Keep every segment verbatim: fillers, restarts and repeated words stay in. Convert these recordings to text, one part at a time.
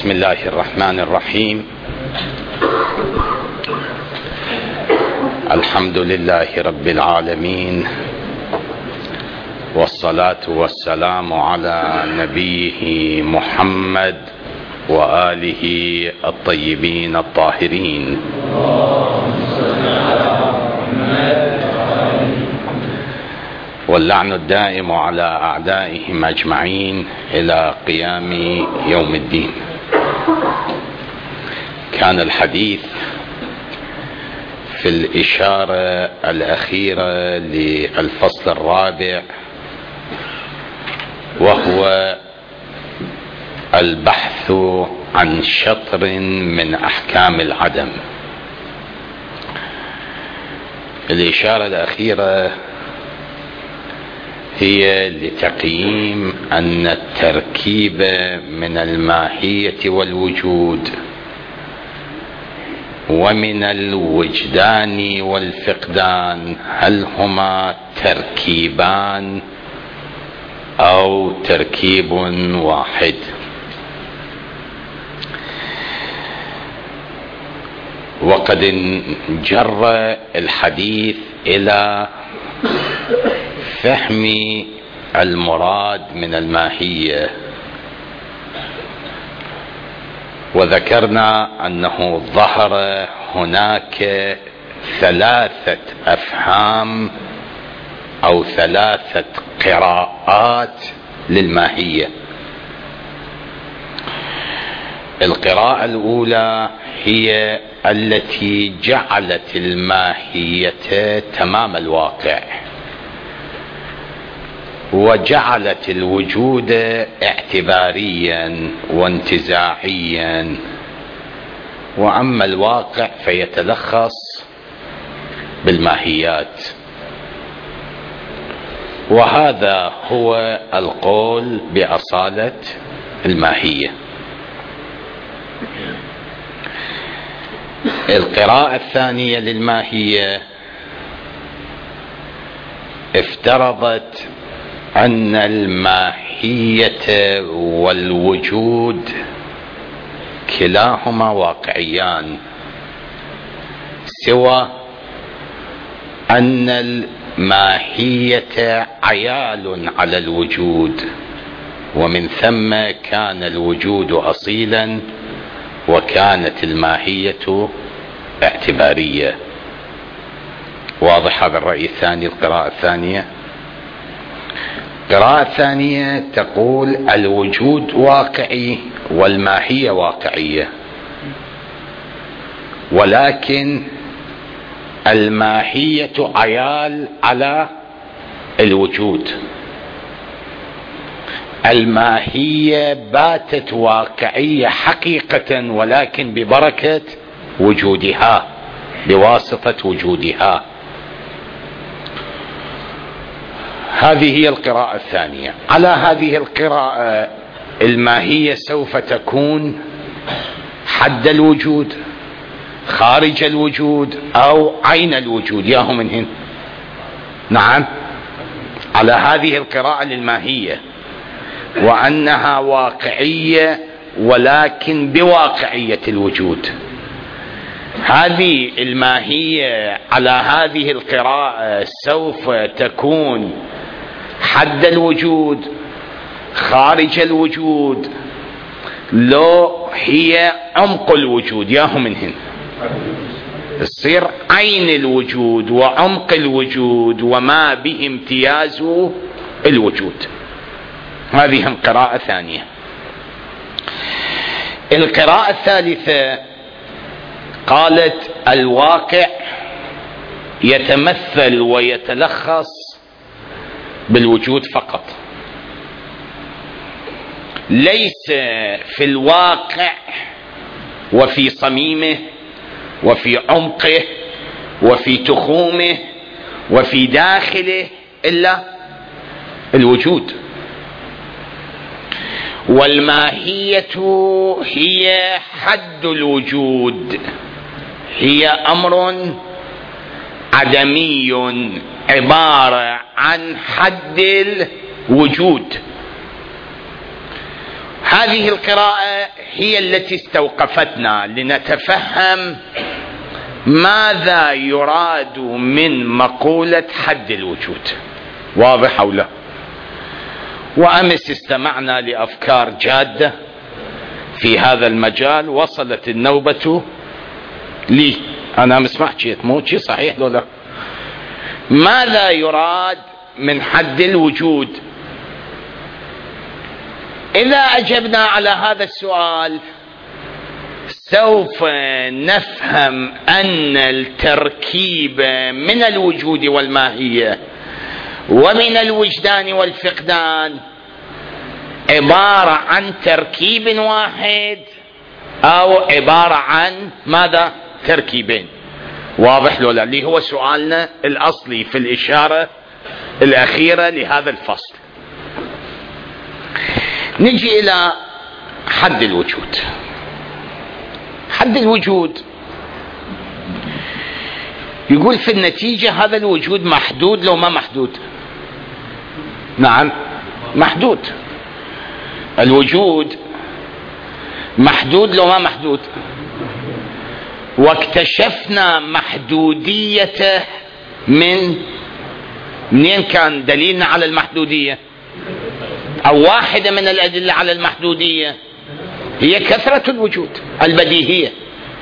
بسم الله الرحمن الرحيم. الحمد لله رب العالمين، والصلاة والسلام على نبيه محمد وآله الطيبين الطاهرين. واللعن الدائم على أعدائهم أجمعين إلى قيام يوم الدين. كان الحديث في الإشارة الأخيرة للفصل الرابع، وهو البحث عن شطر من أحكام العدم. الإشارة الأخيرة هي لتقييم أن التركيب من الماهية والوجود ومن الوجدان والفقدان هل هما تركيبان أو تركيب واحد. وقد انجر الحديث إلى فهم المراد من الماهية، وذكرنا أنه ظهر هناك ثلاثة أفهام أو ثلاثة قراءات للماهية. القراءة الأولى هي التي جعلت الماهية تمام الواقع، وجعلت الوجود اعتباريا وانتزاعيا، وأما الواقع فيتلخص بالماهيات. وهذا هو القول بأصالة الماهية. القراءة الثانية للماهية افترضت أن الماهية والوجود كلاهما واقعيان، سوى أن الماهية عيال على الوجود، ومن ثم كان الوجود أصيلا وكانت الماهية اعتبارية. واضح هذا الرأي الثاني؟ القراءة الثانية القراءة الثانية تقول الوجود واقعي والماهية واقعية، ولكن الماهية عيال على الوجود. الماهية باتت واقعية حقيقة، ولكن ببركة وجودها، بواسطة وجودها. هذه هي القراءة الثانية. على هذه القراءة الماهية سوف تكون حد الوجود، خارج الوجود، أو عين الوجود، ياهو من هنا. نعم، على هذه القراءة للماهية، وأنها واقعية ولكن بواقعية الوجود. هذه الماهية على هذه القراءة سوف تكون حد الوجود، خارج الوجود، لو هي عمق الوجود، ياهو من هنا. تصير عين الوجود وعمق الوجود وما به امتياز الوجود. هذه هم قراءة ثانية. القراءة الثالثة قالت الواقع يتمثل ويتلخص بالوجود فقط، ليس في الواقع وفي صميمه وفي عمقه وفي تخومه وفي داخله إلا الوجود. والماهية هي حد الوجود، هي أمر عدمي عبارة عن حد الوجود. هذه القراءة هي التي استوقفتنا لنتفهم ماذا يراد من مقولة حد الوجود. واضح أو لا؟ وأمس استمعنا لأفكار جادة في هذا المجال، وصلت النوبة لي أنا أمس ما حكيت، مو شيء صحيح لو لا؟ ماذا يراد من حد الوجود؟ إذا أجبنا على هذا السؤال سوف نفهم أن التركيب من الوجود والماهية ومن الوجدان والفقدان عبارة عن تركيب واحد أو عبارة عن ماذا؟ تركيبين. واضح لو لا؟ اللي هو سؤالنا الأصلي في الإشارة الأخيرة لهذا الفصل. نجي إلى حد الوجود. حد الوجود يقول في النتيجة هذا الوجود محدود لو ما محدود؟ نعم محدود. الوجود محدود لو ما محدود؟ واكتشفنا محدوديته من منين كان دليلنا على المحدودية؟ أو واحدة من الأدلة على المحدودية هي كثرة الوجود البديهية.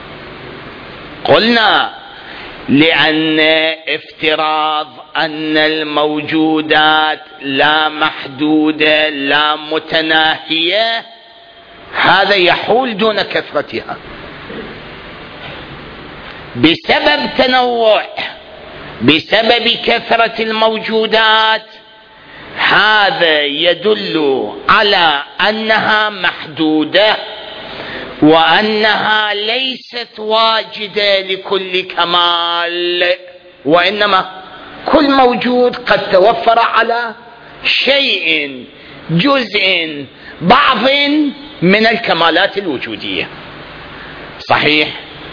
قلنا لأن افتراض أن الموجودات لا محدودة لا متناهية هذا يحول دون كثرتها بسبب تنوع، بسبب كثرة الموجودات. هذا يدل على أنها محدودة وأنها ليست واجدة لكل كمال، وإنما كل موجود قد توفر على شيء جزء بعض من الكمالات الوجودية. صحيح؟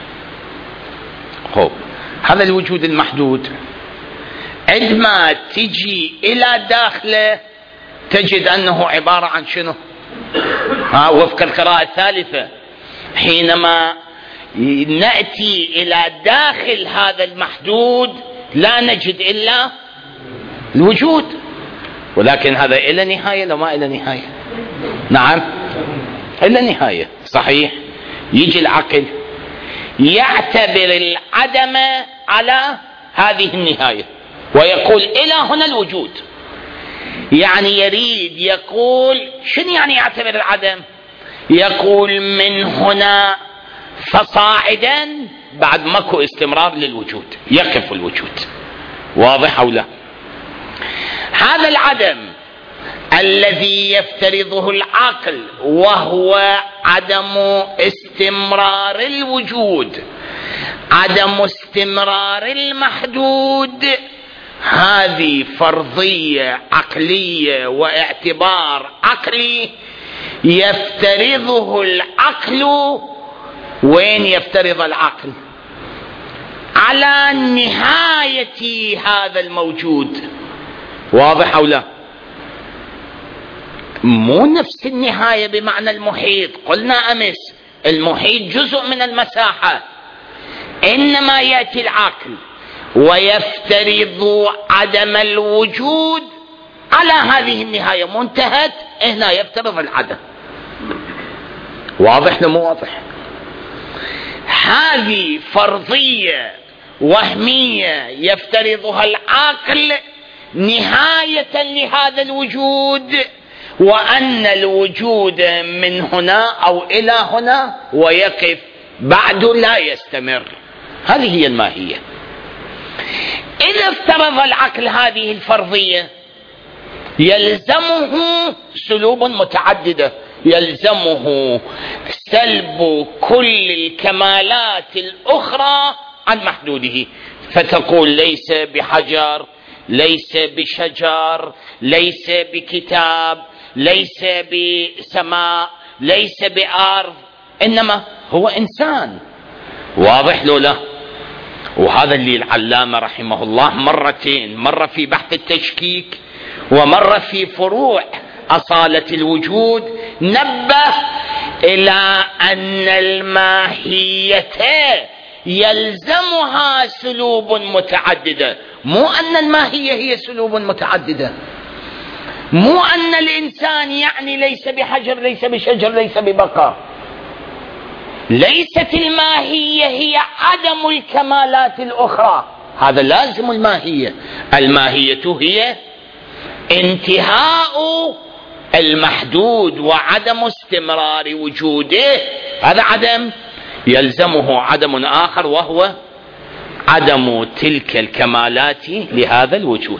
هو هذا الوجود المحدود عندما تجي إلى داخله تجد أنه عبارة عن شنو؟ ها وفق القراءة الثالثة حينما نأتي إلى داخل هذا المحدود لا نجد إلا الوجود، ولكن هذا إلى نهاية لو ما إلى نهاية؟ نعم إلى نهاية. صحيح؟ يجي العقل يعتبر العدم على هذه النهاية ويقول إلى هنا الوجود. يعني يريد يقول شنو يعني يعتبر العدم؟ يقول من هنا فصاعدا بعد ماكو استمرار للوجود، يقف الوجود. واضح أو لا؟ هذا العدم الذي يفترضه العقل وهو عدم استمرار الوجود، عدم استمرار المحدود، هذه فرضية عقلية واعتبار عقلي يفترضه العقل. وين يفترض العقل؟ على نهاية هذا الموجود. واضح أو لا؟ مو نفس النهاية بمعنى المحيط. قلنا أمس المحيط جزء من المساحة، إنما يأتي العقل ويفترض عدم الوجود على هذه النهاية منتهت، هنا يفترض العدم. واضح لو مو واضح؟ هذه فرضية وهمية يفترضها العقل نهاية لهذا الوجود، وأن الوجود من هنا أو إلى هنا ويقف بعد لا يستمر. هذه هي الماهية. إذا افترض العقل هذه الفرضية يلزمه سلوب متعددة، يلزمه سلب كل الكمالات الأخرى عن محدوده، فتقول ليس بحجر، ليس بشجر، ليس بكتاب، ليس بسماء، ليس بأرض، إنما هو إنسان. واضح لو لا؟ وهذا اللي العلامة رحمه الله مرتين، مرة في بحث التشكيك ومرة في فروع أصالة الوجود، نبه إلى أن الماهية يلزمها سلوب متعددة، مو أن الماهية هي سلوب متعددة، مو أن الإنسان يعني ليس بحجر ليس بشجر ليس ببقر. ليست الماهية هي عدم الكمالات الأخرى، هذا لازم الماهية. الماهية هي انتهاء المحدود وعدم استمرار وجوده، هذا عدم يلزمه عدم آخر وهو عدم تلك الكمالات لهذا الوجود.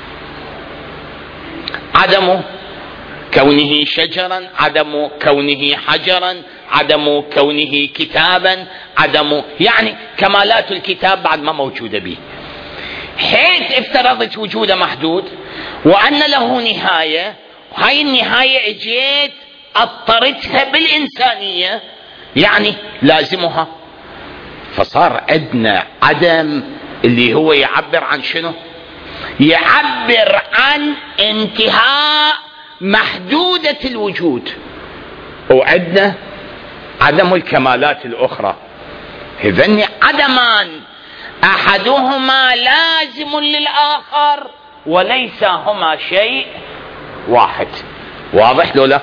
عدم كونه شجرا، عدم كونه حجرا، عدم كونه كتابا، عدم يعني كمالات الكتاب بعد ما موجودة به، حيث افترضت وجود محدود وأن له نهاية، وهي النهاية اجيت اضطرتها بالإنسانية يعني لازمها، فصار عندنا عدم اللي هو يعبر عن شنو؟ يعبر عن انتهاء محدودة الوجود، وعندنا عدم الكمالات الأخرى. إذن عدمان أحدهما لازم للآخر وليس هما شيء واحد. واضح لو لا؟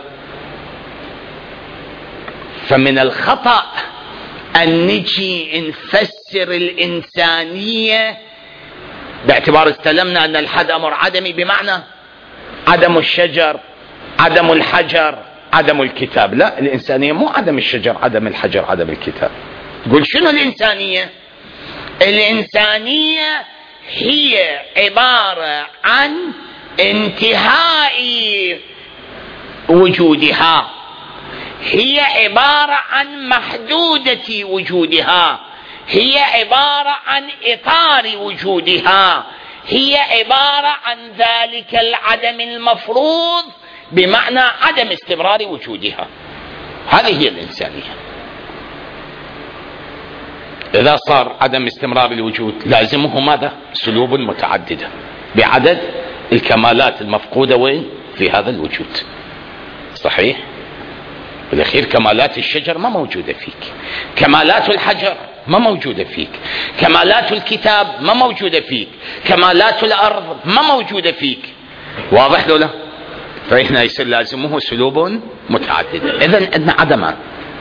فمن الخطأ أن نجي نفسر الإنسانية باعتبار استلمنا أن الحد أمر عدمي، بمعنى عدم الشجر، عدم الحجر، عدم الكتاب. لا، الإنسانية مو عدم الشجر، عدم الحجر، عدم الكتاب. تقول شنو الإنسانية؟ الإنسانية هي عبارة عن انتهاء وجودها، هي عبارة عن محدودة وجودها، هي عبارة عن إطار وجودها، هي عبارة عن ذلك العدم المفروض بمعنى عدم استمرار وجودها. هذه هي الإنسانية. إذا صار عدم استمرار الوجود لازمه ماذا؟ سلوب متعددة بعدد الكمالات المفقودة وين؟ في هذا الوجود. صحيح؟ بالأخير كمالات الشجر ما موجودة فيك، كمالات الحجر ما موجودة فيك، كمالات الكتاب ما موجودة فيك، كمالات الأرض ما موجودة فيك. واضح لو لا؟ فإحنا يصير لازمه سلوب متعددة. إذن عندنا عدمان،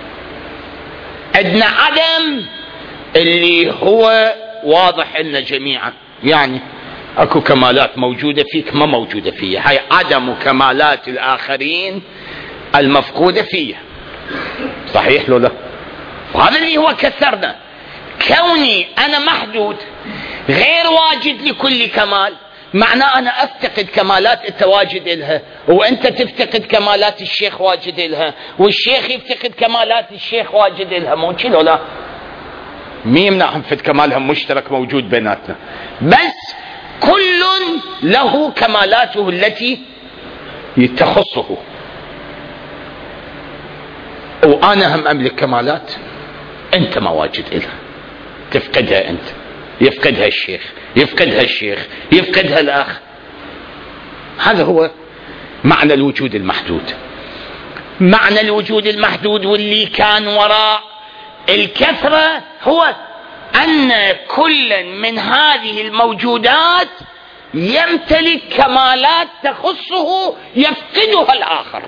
عندنا عدم اللي هو واضح لنا جميعا، يعني اكو كمالات موجودة فيك ما موجودة فيه، هاي عدم كمالات الآخرين المفقودة فيه. صحيح لو لا؟ وهذا اللي هو كثرنا، كوني أنا محدود غير واجد لكل كمال، معناه أنا أفتقد كمالات التواجد إلها، وأنت تفتقد كمالات الشيخ واجد إلها، والشيخ يفتقد كمالات الشيخ واجد إلها. مو كذا لا؟ مين يمنعهم في كمالهم مشترك موجود بيناتنا، بس كل له كمالاته التي تخصه، وأنا هم أملك كمالات أنت ما واجد إلها، تفقدها أنت، يفقدها الشيخ، يفقدها الشيخ، يفقدها الأخ. هذا هو معنى الوجود المحدود. معنى الوجود المحدود واللي كان وراء الكثرة هو أن كل من هذه الموجودات يمتلك كمالات تخصه يفقدها الآخر.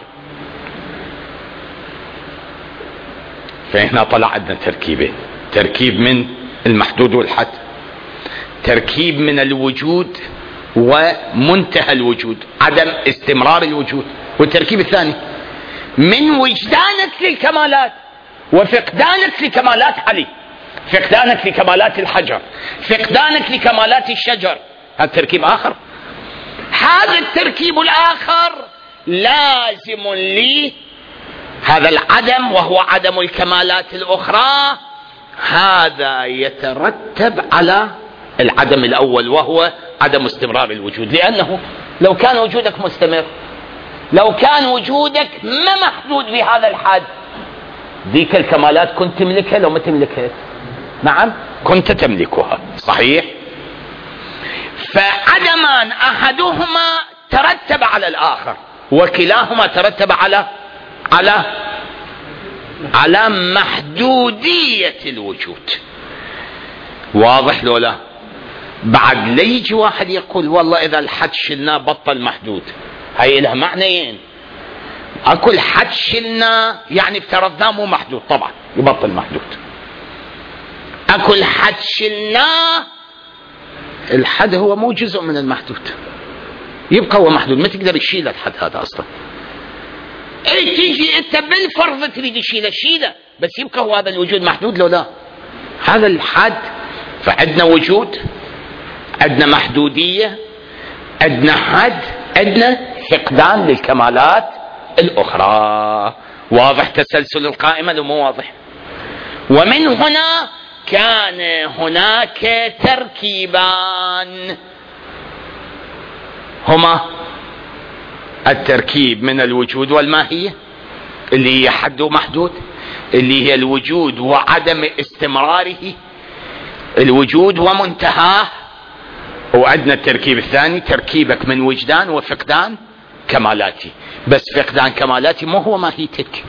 فهنا طلع عندنا تركيبين، تركيب من المحدود والحد، تركيب من الوجود ومنتهى الوجود، عدم استمرار الوجود، والتركيب الثاني من وجدانك للكمالات وفقدانك لكمالات علي، فقدانك لكمالات الحجر، فقدانك لكمالات الشجر. هذا تركيب آخر. هذا التركيب الآخر لازم لي هذا العدم وهو عدم الكمالات الأخرى، هذا يترتب على العدم الأول وهو عدم استمرار الوجود. لأنه لو كان وجودك مستمر، لو كان وجودك ما محدود بهذا الحد، ذيك الكمالات كنت تملكها لو ما تملكها؟ نعم كنت تملكها. صحيح؟ فعدمان أحدهما ترتب على الآخر وكلاهما ترتب على على على محدودية الوجود. واضح لو لا؟ بعد لا يجي واحد يقول والله إذا الحد شلناه بطل محدود، هاي لها معنيين. أكل حد شلناه يعني افترضناه مو محدود، طبعا يبطل محدود. أكل حد شلناه، الحد هو مو جزء من المحدود، يبقى هو محدود، ما تقدر تشيل الحد هذا أصلا. اي تيجي انت بالفرض تريد تشيله شيله، بس يبقى هو هذا الوجود محدود لو لا؟ هذا الحد. فعندنا وجود، عندنا محدودية، عندنا حد، عندنا فقدان للكمالات الأخرى. واضح تسلسل القائمة لو مو واضح؟ ومن هنا كان هناك تركيبان، هما التركيب من الوجود والماهية اللي هي حد ومحدود، اللي هي الوجود وعدم استمراره، الوجود ومنتهاه. وعندنا التركيب الثاني تركيبك من وجدان وفقدان كمالاتي، بس فقدان كمالاتي مو هو ماهيتك.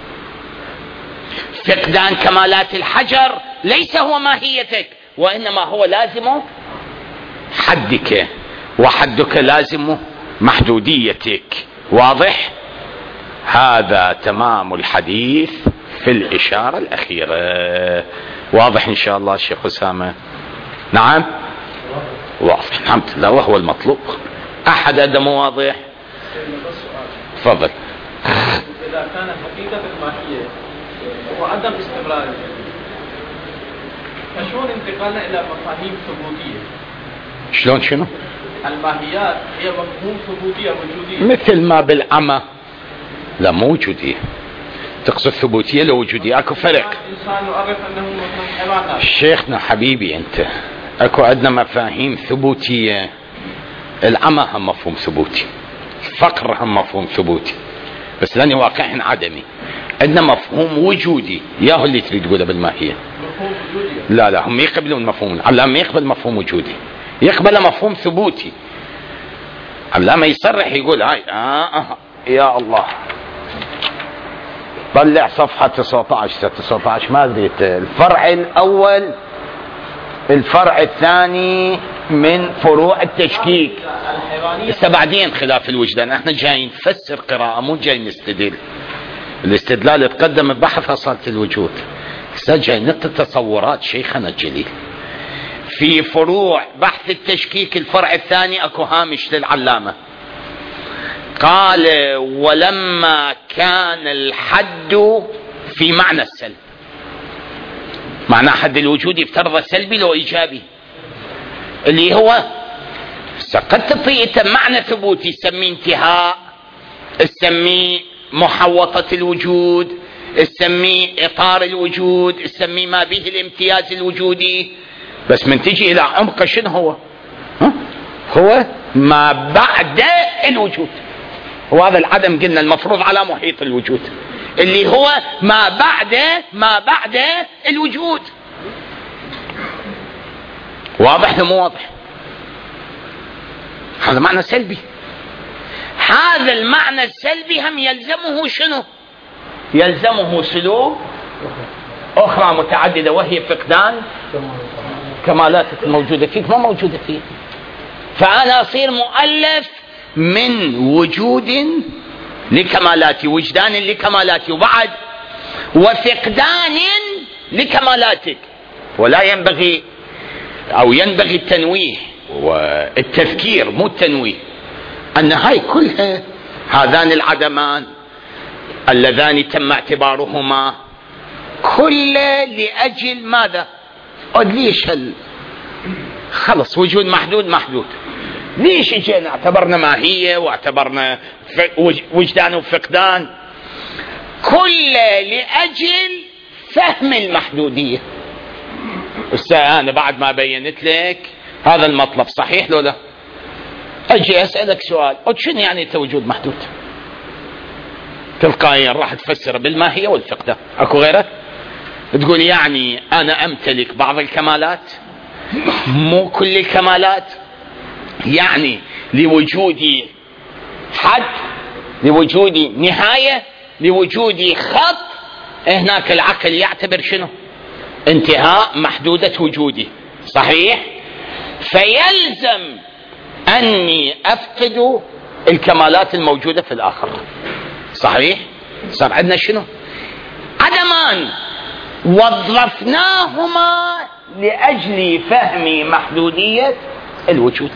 فقدان كمالات الحجر ليس هو ماهيتك، وإنما هو لازم حدك، وحدك لازم محدوديتك. واضح؟ هذا تمام الحديث في الإشارة الأخيرة. واضح إن شاء الله الشيخ أسامة؟ نعم واضح الحمد لله، وهو المطلوب. أحد هذا مو واضح؟ تفضل. إذا كان حقيقة الماهية وعدم استمرارها، فشلون انتقلنا إلى مفاهيم ثبوتية؟ شلون شنو؟ الماهيات هي مفهوم ثبوتية وجودية، مثل ما بالعمى لا مو وجودية، تقصد ثبوتية لو وجودية، اكو فرق. الإنسان يعرف أنه مثل حيوانات. شيخنا حبيبي أنت، اكو عندنا مفاهيم ثبوتية. العمى هم مفهوم ثبوتي، الفقر هم مفهوم ثبوتي، بس لاني واقع عدمي. عندنا مفهوم وجودي، ياهو اللي تريد تقوله بالماهية. مفهوم وجودي. لا لا هم يقبلون مفهوم، العلامة يقبل مفهوم وجودي، يقبل مفهوم ثبوتي. علامة يصرح يقول هاي آه, آه يا الله طلع صفحة تسعة عشر تسعة عشر ما ادري الفرع الاول الفرع الثاني من فروع التشكيك. لسه بعدين خلاف الوجدان، احنا جايين نفسر قراءة مو جايين نستدل. الاستدلال تقدم ببحث أصالة الوجود، لسه جايين نعطي تصورات شيخنا الجليل. في فروع بحث التشكيك الفرع الثاني اكو هامش للعلامة، قال ولما كان الحد في معنى السلب، معنى حد الوجود يفترض سلبي لو ايجابي، اللي هو قد تطيئته معنى ثبوتي، تسميه انتهاء، تسميه محوطة الوجود، تسميه اطار الوجود، تسميه ما به الامتياز الوجودي. بس من تجي الى عمق شنو هو؟ ها؟ هو ما بعد الوجود، وهذا العدم قلنا المفروض على محيط الوجود، اللي هو ما بعد ما بعد الوجود. واضح مو واضح؟ هذا معنى سلبي. هذا المعنى السلبي هم يلزمه شنو؟ يلزمه سلوك أخرى متعددة، وهي فقدان كمالاتك الموجودة فيك ما موجودة فيه. فأنا أصير مؤلف من وجود لكمالاتي، وجدان لكمالاتي، وبعد وفقدان لكمالاتك. ولا ينبغي أو ينبغي التنويه والتذكير مو التنويه، أن هاي كلها هذان العدمان اللذان تم اعتبارهما كل لأجل ماذا؟ ليش هل خلص وجود محدود محدود، ليش اجينا اعتبرنا ماهية واعتبرنا وجدان وفقدان؟ كل لأجل فهم المحدودية. أنا بعد ما بينت لك هذا المطلب صحيح لو لا، أجي أسألك سؤال، شنو يعني وجود محدود؟ تلقائيا راح تفسر بالماهية والفقدان، أكو غيره؟ تقول يعني أنا أمتلك بعض الكمالات مو كل الكمالات، يعني لوجودي حد، لوجودي نهاية، لوجود خط، هناك العقل يعتبر شنو؟ انتهاء محدودة وجودي، صحيح؟ فيلزم أني أفقد الكمالات الموجودة في الآخر، صحيح؟ صار عندنا شنو؟ عدمان وظفناهما لأجل فهم محدودية الوجود.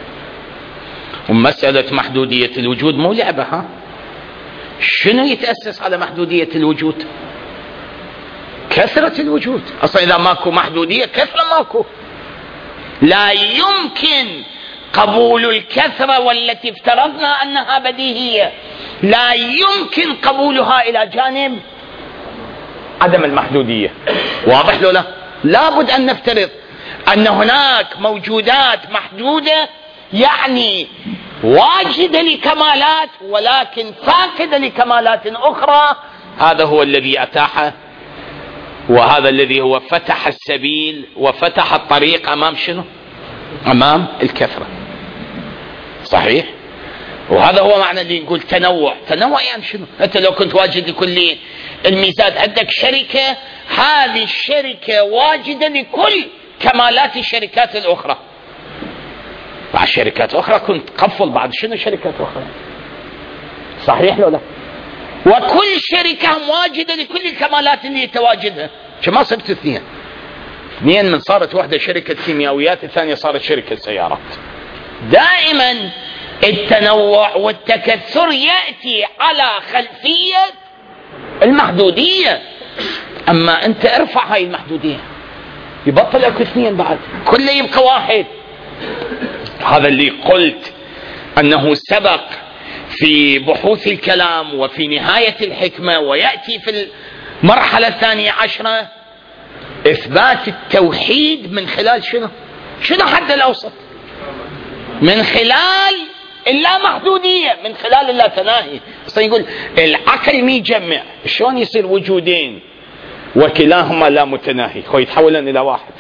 ومسألة محدودية الوجود مو لعبة، ها؟ شنو يتأسس على محدودية الوجود؟ كثرة الوجود. أصلا إذا ماكو محدودية كثرة ماكو. لا يمكن قبول الكثرة والتي افترضنا أنها بديهية، لا يمكن قبولها إلى جانب عدم المحدودية. واضح لو لا؟ لابد أن نفترض أن هناك موجودات محدودة، يعني واجدة لكمالات ولكن فاقدة لكمالات أخرى. هذا هو الذي أتاح، وهذا الذي هو فتح السبيل وفتح الطريق أمام شنو؟ أمام الكثرة، صحيح؟ وهذا هو معنى اللي نقول تنوع. تنوع يعني شنو؟ أنت لو كنت واجد لكل الميزات، عندك شركة، هذه الشركة واجدة لكل كمالات الشركات الأخرى. مع شركات أخرى كنت قفل بعد شنو شركات أخرى، صحيح لو لا؟ وكل شركة واجدة لكل الكمالات اللي تواجدها. ما صرت اثنين اثنين من صارت واحدة شركة كيميائيات، الثانية صارت شركة سيارات. دائما التنوع والتكثر يأتي على خلفية المحدودية. أما أنت ارفع هاي المحدودية يبطل اكو اثنين، بعد كله يبقى واحد. هذا اللي قلت أنه سبق في بحوث الكلام وفي نهاية الحكمة، ويأتي في المرحلة الثانية عشرة إثبات التوحيد من خلال شنو؟ شنو حد الأوسط؟ من خلال اللامحدودية، من خلال اللاتناهي. يقول العقل ميجمع، شلون يصير وجودين وكلاهما لا متناهي هو يتحولن إلى واحد؟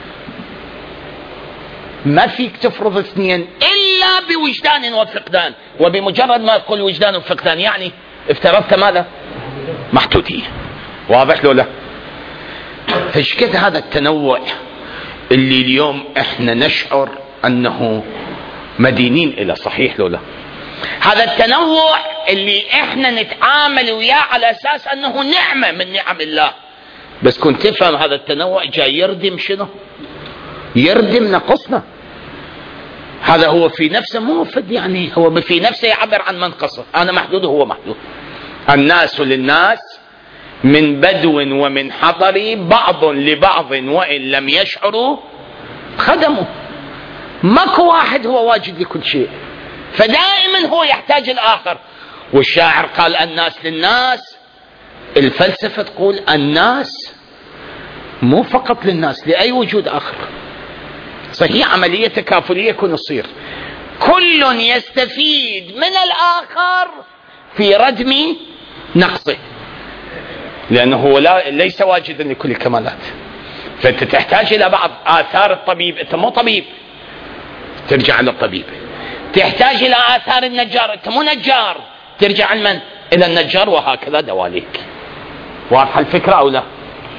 ما فيك تفرض اثنين إلا بوجدان وفقدان، وبمجرد ما أقول وجدان وفقدان يعني افترضت ماذا؟ محدودية. واضح لو لا؟ فايش كده هذا التنوع اللي اليوم احنا نشعر أنه مدينين إلى، صحيح لو لا؟ هذا التنوع اللي احنا نتعامل وياه على أساس أنه نعمة من نعم الله، بس كنت تفهم هذا التنوع جاي يردم شنو؟ يردم نقصنا. هذا هو في نفسه مو مفيد، يعني هو في نفسه يعبر عن منقصه. أنا محدود وهو محدود. الناس للناس من بدو ومن حضر، بعض لبعض وإن لم يشعروا خدموا. ماكو واحد هو واجد لكل شيء، فدائما هو يحتاج الآخر. والشاعر قال الناس للناس. الفلسفة تقول الناس مو فقط للناس، لأي وجود آخر. صحيح عملية تكافلية يكون تصير كل يستفيد من الآخر في ردم نقصه، لأنه هو لا ليس واجدا لكل الكمالات. فأنت تحتاج إلى بعض آثار الطبيب. أنت مو طبيب، ترجع للطبيب. تحتاج إلى آثار النجار، أنت مو نجار، ترجع لمن؟ إلى النجار. وهكذا دواليك. واضحة الفكرة أو لا؟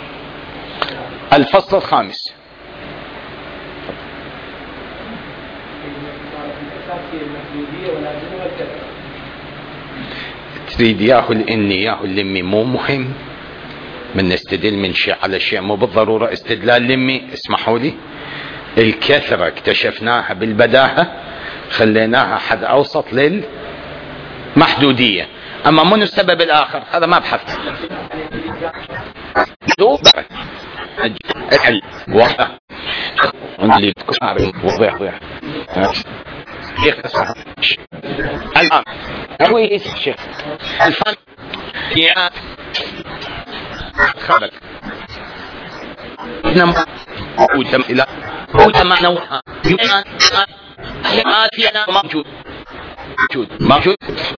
الفصل الخامس. تريد ياهو الإني ياهو اللمي مو مهم. من نستدل من شيء على شيء مو بالضرورة استدلال لمي. اسمحوا لي، الكثرة اكتشفناها بالبداهة، خليناها حد أوسط للمحدودية. أما منو السبب الآخر؟ هذا ما بحث. واضح اللي تكون وضيح وضيح الآن هو يسمى الشيخ الفن يا خلق نم وتم إلى وتم نوعها يوم حياتي أنا موجود موجود موجود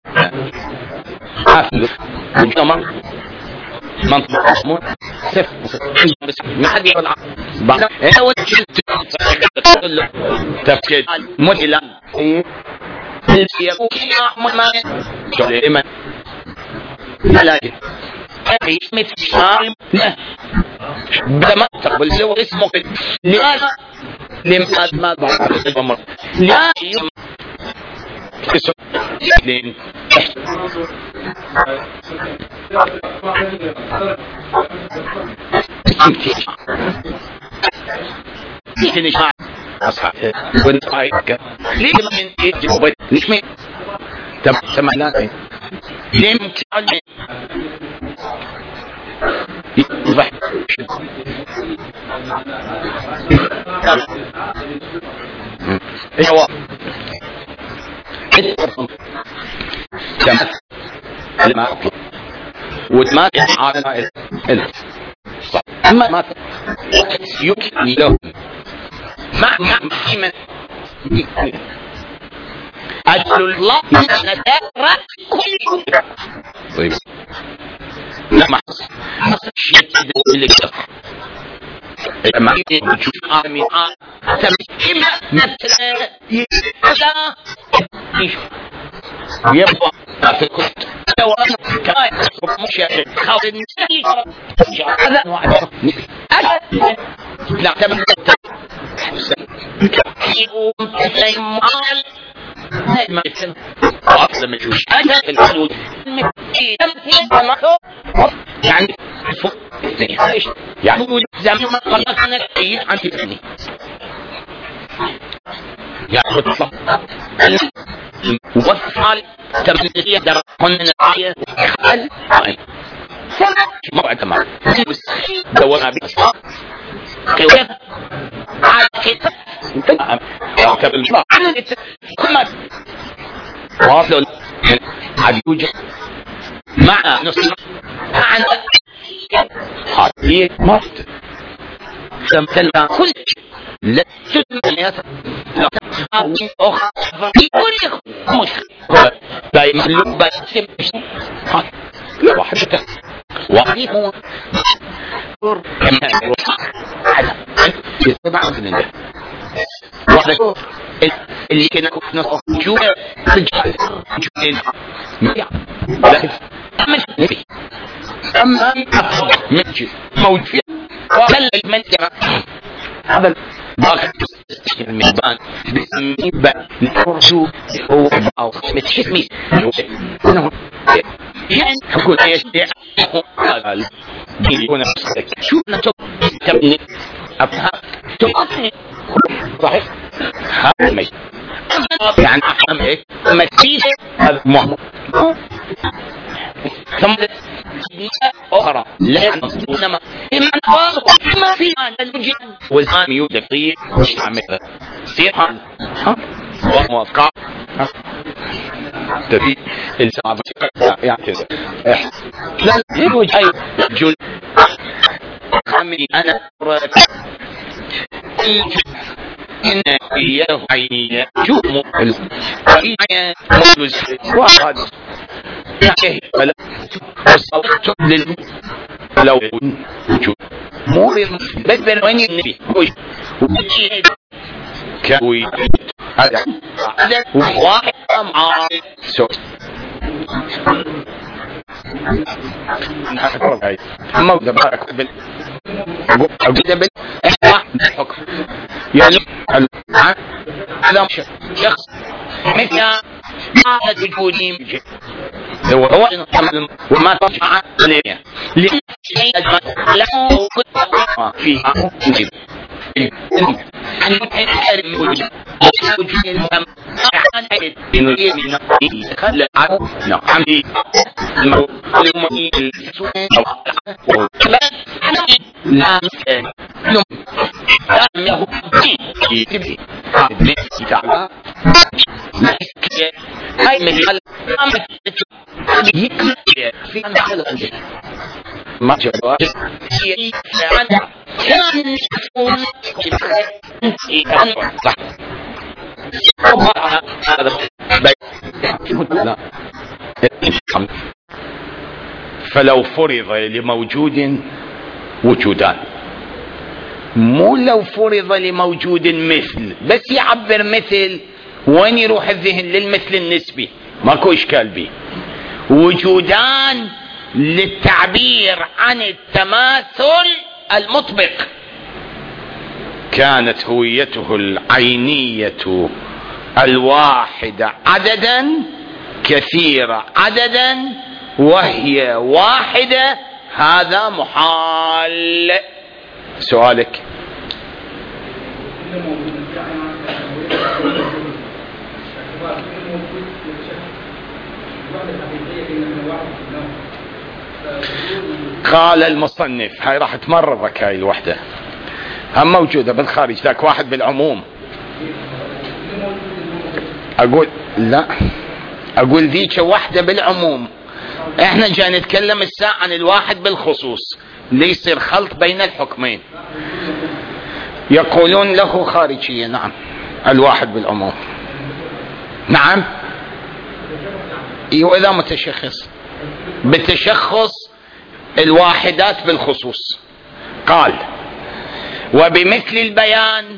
حافظ مجتمع منطقة مو صفر ما حد يقول بعد هو تفكير مدلل اللي يقول ما شو لا مثل شارم لا بدأ ما تقبل لو اسمه لماذا لماذا ما بعض الأمر لا يوم لين تنشع أصحاب ونطايق ليه من يجب ليش مين تم سمعنا ليه ممكن يصبح ايوه تمت لما اطلع وتمات على صح اما ما يمكن له مع مع من أجل الله نتارى كل طيب لا ما حصل شيء اللي كتب لما يجي عالمي تمشي مثل يلا يبقى في كل دوام كاين مش خالد هذا نوع أجل نعتبر يقوم تسيمال هاي ما يسمى أصلا من شوش أجل الحلول يعني يعني زمان ما قلنا كثير عن تبني يعني بطلع وصل تمنية درجة من الآية خل سنة موعد كمان دورنا بس كيف عاد كده كابل ما كمان واصل عجوج مع نص عن هذه مفت سمتنا كل لا تسمى يا لا أخ في كل مش لا يملك بس لا واحد واحد هو كمان هذا يسمع من ده واحد اللي كنا نصف شو رجال جودين لكن مش نبي أما مجد موجود فيها وكل المنزل هذا باقي الميزان بسميبا نرجو هو أو متحسمي يعني أقول أي شيء هذا يكون شو نتوب تبني أفهم تبني صحيح هذا مي يعني أفهم إيه مسيح هذا مهم ثم أخرى لا نصنما إما نفاق إما في أن الوجه وزام يوجد فيه عمثة سيحا وموافقة تبي السابق يعني لا يوجد أي جل عمي أنا إن يهي جوم الرئية مجلس واحد يعني فلا وصلت لل لو وجود مور بس بين النبي وجه كوي هذا هذا واحد مع سو ما بارك بال أقول بال الحكم يعني هذا شخص مثل ما وجودي هو هو وما ترجع عليه لأن له في نجيب عن الكريم وجود وجود المهم عن الدين خلى نعم حمدي المؤمن لا مثل لم يهدي تبدي ليس تعالى هاي مجال يكفي في أن خلق ما جواب كان صح فلو فرض لموجود وجودان مو لو فرض لموجود مثل بس يعبر مثل وين يروح الذهن للمثل النسبي ماكو اشكال به وجودان للتعبير عن التماثل المطبق. كانت هويته العينية الواحدة عددا كثيرة عددا وهي واحدة، هذا محال. سؤالك. قال المصنف، هاي راح تمرضك هاي الوحدة، هم موجودة بالخارج، ذاك واحد بالعموم. أقول لا، أقول ذيك واحدة بالعموم، احنا جاي نتكلم الساعة عن الواحد بالخصوص، ليصير خلط بين الحكمين. يقولون له خارجية، نعم، الواحد بالعموم، نعم. وإذا متشخص بتشخص الواحدات بالخصوص. قال: وبمثل البيان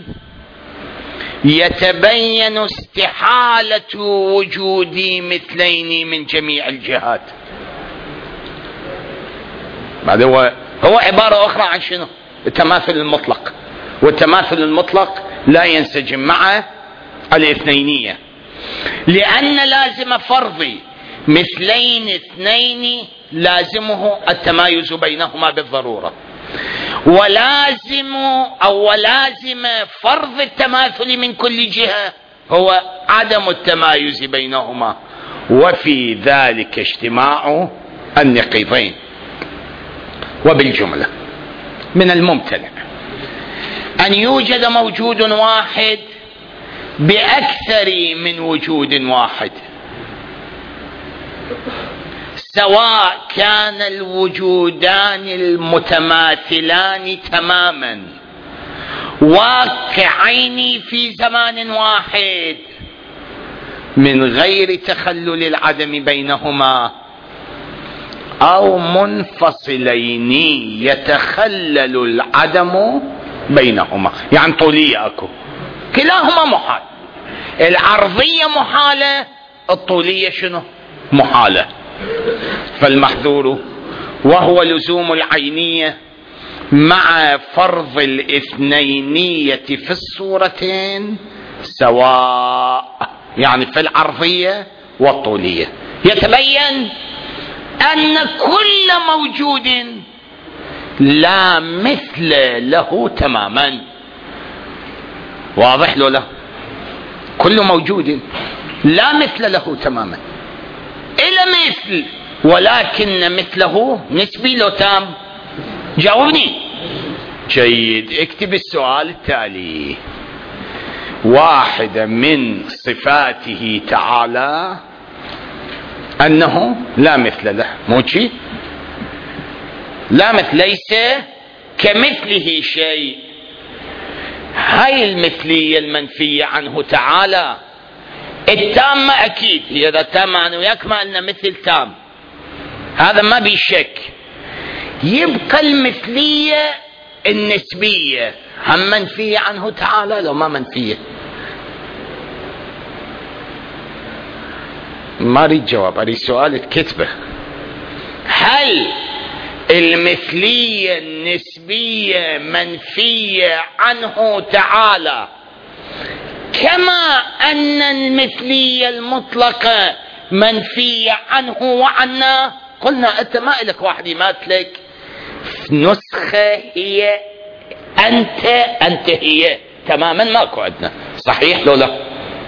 يتبين استحالة وجود مثلين من جميع الجهات. هذا هو هو عبارة أخرى عن شنو؟ التماثل المطلق، والتماثل المطلق لا ينسجم مع الاثنينية، لأن لازم فرضي مثلين اثنين لازمه التمايز بينهما بالضرورة، ولازم أو لازم فرض التماثل من كل جهة هو عدم التمايز بينهما، وفي ذلك اجتماع النقيضين. وبالجملة من الممتنع أن يوجد موجود واحد بأكثر من وجود واحد، سواء كان الوجودان المتماثلان تماما واقعين في زمان واحد من غير تخلل العدم بينهما، أو منفصلين يتخلل العدم بينهما. يعني طولية أكو، كلاهما محال. العرضية محالة، الطولية شنو؟ محالة. فالمحذور وهو لزوم العينية مع فرض الاثنينية في الصورتين سواء، يعني في العرضية والطولية. يتبين أن كل موجود لا مثل له تماما. واضح له؟ لا، كل موجود لا مثل له تماما، إلى مثل، ولكن مثله نسبي لو تام. جاوبني. جيد. اكتب السؤال التالي: واحدة من صفاته تعالى أنه لا مثل له، مو شيء؟ لا مثل، ليس كمثله شيء. هاي المثلية المنفية عنه تعالى. التامة أكيد هي إذا تامة أنا وياك ما لنا مثل تام، هذا ما بي شك. يبقى المثلية النسبية هم منفية عنه تعالى لو ما منفية؟ ما أريد جواب، أريد سؤال تكتبه. هل المثلية النسبية منفية عنه تعالى كما أن المثلية المطلقة منفية عنه وعنا؟ قلنا أنت ما إلك واحد يماثلك، نسخة هي أنت، أنت هي تماما، ماكو عندنا. صحيح لو لا؟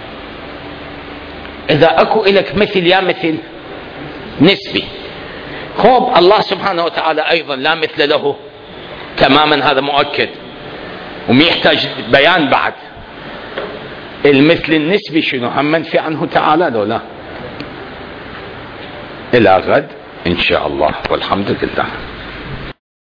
إذا أكو إلك مثل يا مثل نسبي، خوب الله سبحانه وتعالى أيضا لا مثل له تماما، هذا مؤكد وما يحتاج بيان بعد. المثل النسبي شنو؟ هم منفي عنه تعالى لو لا؟ إلى غد إن شاء الله، والحمد لله.